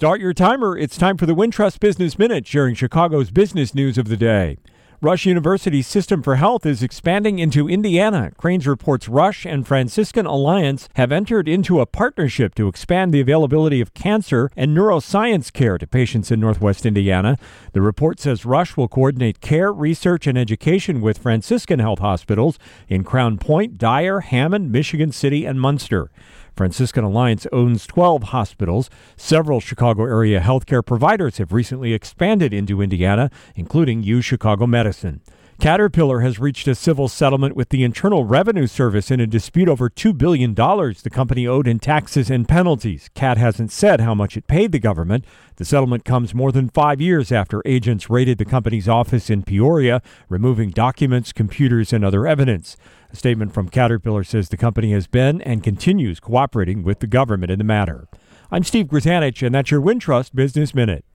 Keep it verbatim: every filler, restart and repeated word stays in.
Start your timer. It's time for the Wintrust Business Minute, sharing Chicago's business news of the day. Rush University's System for Health is expanding into Indiana. Crain's reports Rush and Franciscan Alliance have entered into a partnership to expand the availability of cancer and neuroscience care to patients in Northwest Indiana. The report says Rush will coordinate care, research, and education with Franciscan Health hospitals in Crown Point, Dyer, Hammond, Michigan City, and Munster. Franciscan Alliance owns twelve hospitals. Several Chicago area healthcare providers have recently expanded into Indiana, including U Chicago Medicine. Caterpillar has reached a civil settlement with the Internal Revenue Service in a dispute over two billion dollars the company owed in taxes and penalties. Cat hasn't said how much it paid the government. The settlement comes more than five years after agents raided the company's office in Peoria, removing documents, computers, and other evidence. A statement from Caterpillar says the company has been and continues cooperating with the government in the matter. I'm Steve Grzanich, and that's your Wintrust Business Minute.